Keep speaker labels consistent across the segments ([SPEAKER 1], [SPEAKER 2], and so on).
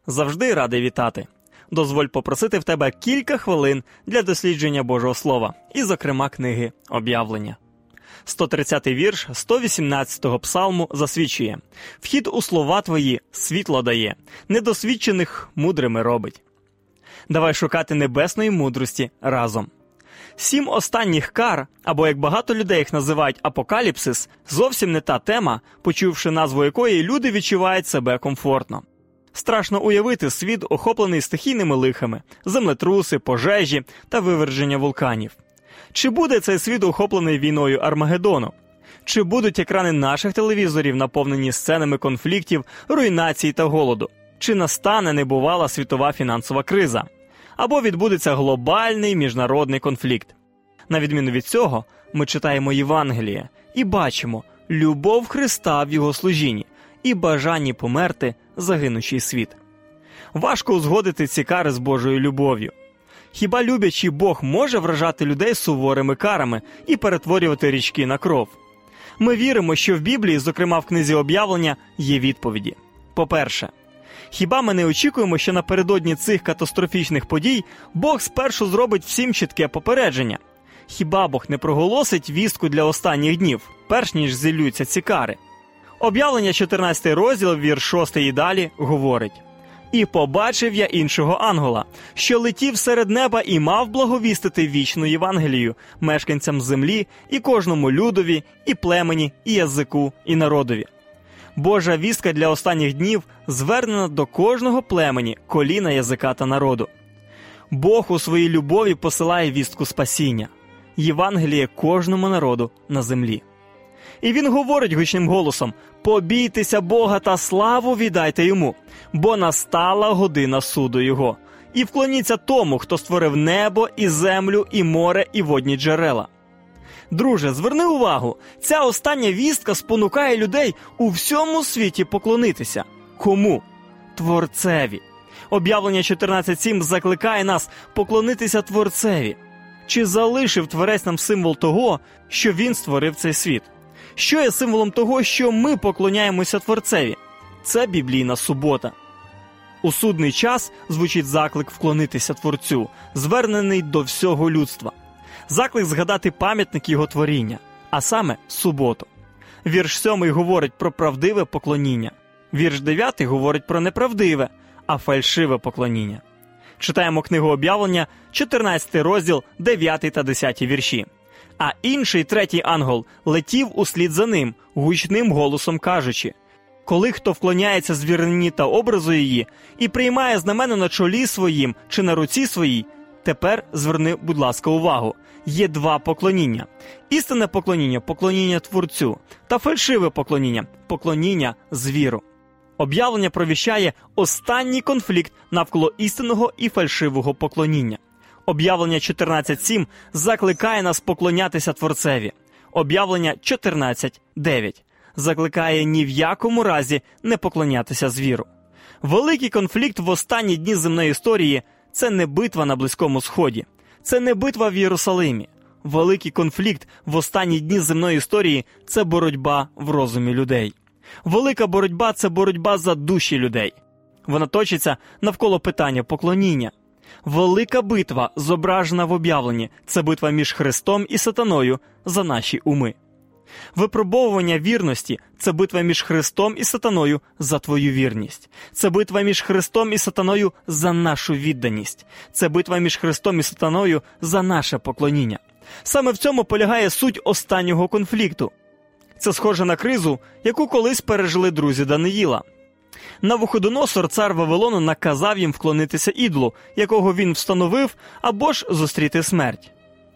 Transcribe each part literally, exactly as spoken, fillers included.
[SPEAKER 1] Завжди радий вітати. Дозволь попросити в тебе кілька хвилин для дослідження Божого Слова, і, зокрема, книги «Об'явлення». сто тридцятий вірш сто вісімнадцятого псалму засвідчує: «Вхід у слова твої світло дає, недосвідчених мудрими робить». Давай шукати небесної мудрості разом. Сім останніх кар, або як багато людей їх називають апокаліпсис, зовсім не та тема, почувши назву якої люди відчувають себе комфортно. Страшно уявити світ, охоплений стихійними лихами, землетруси, пожежі та виверження вулканів. Чи буде цей світ охоплений війною Армагеддону? Чи будуть екрани наших телевізорів наповнені сценами конфліктів, руйнацій та голоду? Чи настане небувала світова фінансова криза? Або відбудеться глобальний міжнародний конфлікт? На відміну від цього, ми читаємо Євангеліє і бачимо любов Христа в Його служінні і бажанні померти загинучий світ. Важко узгодити ці кари з Божою любов'ю. Хіба люблячий Бог може вражати людей суворими карами і перетворювати річки на кров? Ми віримо, що в Біблії, зокрема в книзі «Об'явлення», є відповіді. По-перше, хіба ми не очікуємо, що напередодні цих катастрофічних подій Бог спершу зробить всім чітке попередження? Хіба Бог не проголосить вістку для останніх днів, перш ніж зіллються ці кари? Об'явлення, чотирнадцятий розділ, вірш шостий і далі, говорить: «І побачив я іншого ангела, що летів серед неба і мав благовістити вічну Євангелію мешканцям землі і кожному людові, і племені, і язику, і народові». Божа вістка для останніх днів звернена до кожного племені, коліна, язика та народу. Бог у своїй любові посилає вістку спасіння, Євангеліє кожному народу на землі. І він говорить гучним голосом: «Побійтеся Бога та славу віддайте Йому, бо настала година суду Його. І вклоніться тому, хто створив небо і землю, і море, і водні джерела». Друже, зверни увагу, ця остання вістка спонукає людей у всьому світі поклонитися. Кому? Творцеві. Об'явлення чотирнадцять сім закликає нас поклонитися Творцеві. Чи залишив Творець нам символ того, що Він створив цей світ? Що є символом того, що ми поклоняємося Творцеві? Це біблійна субота. У судний час звучить заклик вклонитися Творцю, звернений до всього людства. Заклик згадати пам'ятник Його творіння, а саме суботу. Вірш сьомий говорить про правдиве поклоніння. Вірш дев'ятий говорить про неправдиве, а фальшиве поклоніння. Читаємо книгу «Об'явлення», чотирнадцятий розділ, дев'ятий та десятий вірші. «А інший, третій ангел, летів услід за ним, гучним голосом кажучи: коли хто вклоняється звірині та образу її і приймає знамено на чолі своїм чи на руці своїй». Тепер зверни, будь ласка, увагу. Є два поклоніння. Істинне поклоніння – поклоніння Творцю, та фальшиве поклоніння – поклоніння звіру. Об'явлення провіщає останній конфлікт навколо істинного і фальшивого поклоніння. Об'явлення чотирнадцять сім закликає нас поклонятися Творцеві. Об'явлення чотирнадцять дев'ять закликає ні в якому разі не поклонятися звіру. Великий конфлікт в останні дні земної історії – це не битва на Близькому Сході. Це не битва в Єрусалимі. Великий конфлікт в останні дні земної історії – це боротьба в розумі людей. Велика боротьба – це боротьба за душі людей. Вона точиться навколо питання поклоніння. Велика битва, зображена в об'явленні – це битва між Христом і сатаною за наші уми. Випробовування вірності – це битва між Христом і сатаною за твою вірність. Це битва між Христом і сатаною за нашу відданість. Це битва між Христом і сатаною за наше поклоніння. Саме в цьому полягає суть останнього конфлікту. Це схоже на кризу, яку колись пережили друзі Даниїла. Навуходоносор, цар Вавилону, наказав їм вклонитися ідолу, якого він встановив, або ж зустріти смерть.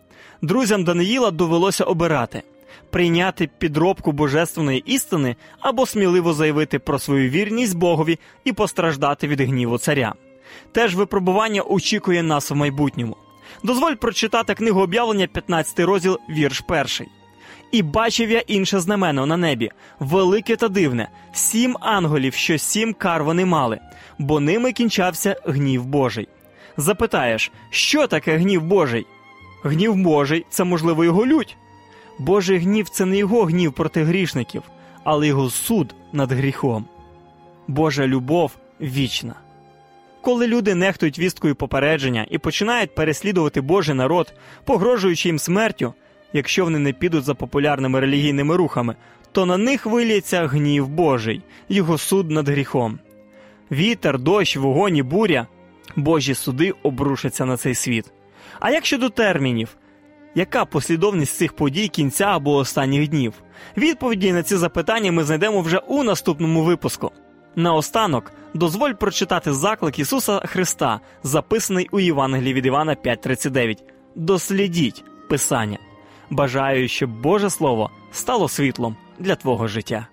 [SPEAKER 1] Друзям Даниїла довелося обирати – прийняти підробку божественної істини або сміливо заявити про свою вірність Богові і постраждати від гніву царя. Теж випробування очікує нас в майбутньому. Дозволь прочитати книгу «Об'явлення», п'ятнадцятий розділ, вірш перший. «І бачив я інше знамено на небі, велике та дивне, сім ангелів, що сім кар вони мали, бо ними кінчався гнів Божий». Запитаєш, що таке гнів Божий? Гнів Божий – це, можливо, його лють. Божий гнів – це не його гнів проти грішників, але його суд над гріхом. Божа любов вічна. Коли люди нехтують вісткою попередження і починають переслідувати Божий народ, погрожуючи їм смертю, якщо вони не підуть за популярними релігійними рухами, то на них виліється гнів Божий, його суд над гріхом. Вітер, дощ, вогонь і буря – Божі суди обрушаться на цей світ. А як щодо термінів? Яка послідовність цих подій кінця або останніх днів? Відповіді на ці запитання ми знайдемо вже у наступному випуску. Наостанок, дозволь прочитати заклик Ісуса Христа, записаний у Євангелії від Івана п'ять тридцять дев'ять. Дослідіть Писання. Бажаю, щоб Боже Слово стало світлом для твого життя.